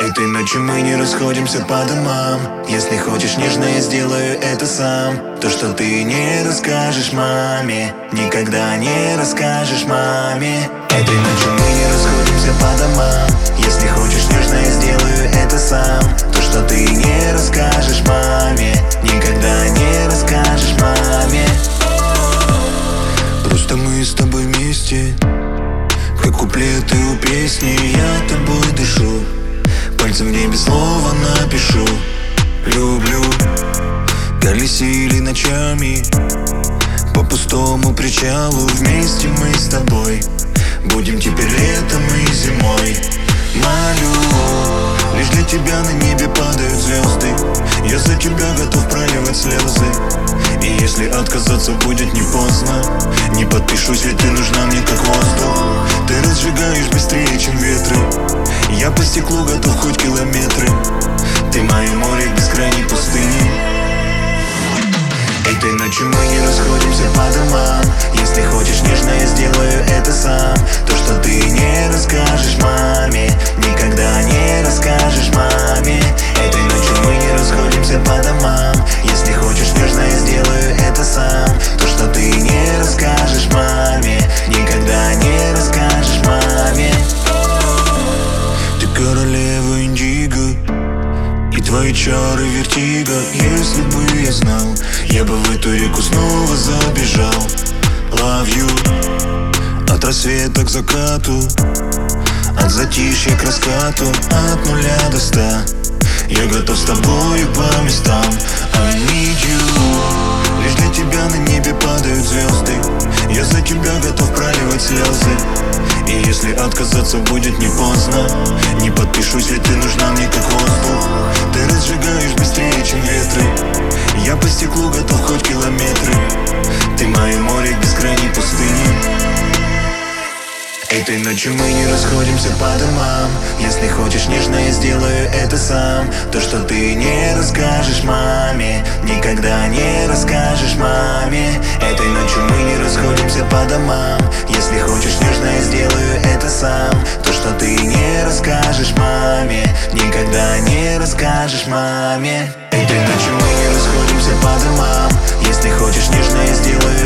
Этой ночью мы не расходимся по домам. Если хочешь нежно, я сделаю это сам. То, что ты не расскажешь маме, никогда не расскажешь маме. Этой ночью мы не расходимся по домам. Если хочешь нежно, я сделаю это сам. То, что ты не расскажешь маме, никогда не расскажешь маме. Просто мы с тобой вместе, как куплеты у песни. Я тобой дышу, пальцем в небе слово напишу. Люблю. Колесили ночами по пустому причалу. Вместе мы с тобой будем теперь летом и зимой. Молю, лишь для тебя на небе падают звезды. Я за тебя готов проливать слезы. И если отказаться будет не поздно, не подпишусь, ведь ты нужна мне как воздух. Ты разжигаешь быстрее, чем ветры. Я по стеклу готов хоть километры. Ты мое море в бескрайней пустыне. Этой ночью мы не расходимся по домам. Если хочешь нежно, я сделаю это сам. То, что ты не расскажешь маме, никогда не расскажешь маме. Этой ночью мы не расходимся по домам. Если хочешь нежно, я сделаю это сам. То, что ты не расскажешь маме, никогда не расскажешь маме. Ты королева индиго, и твои чары вертиго. Если бы я знал, я бы в эту реку снова забежал. Love you. От рассвета к закату, от затишья к раскату, от 0 до 100 я готов с тобою по местам. I need you. Лишь для тебя на небе падают звезды. Я за тебя готов проливать слезы. И если отказаться будет не поздно, не подпишусь, ведь ты нужна мне как воздух. Ты разжигаешь быстрее, чем ветры. Я по стеклу готов хоть километры. Ты мое море в бескрайней пустыне. Этой ночью мы не расходимся по домам. Если хочешь нежно, я сделаю это сам. То, что ты не расскажешь маме, никогда не расскажешь маме. Этой ночью мы не расходимся по домам. Если хочешь нежно, я сделаю это сам. То, что ты не расскажешь маме, никогда не расскажешь маме. Этой ночью мы не расходимся по домам. Если хочешь нежно, я сделаю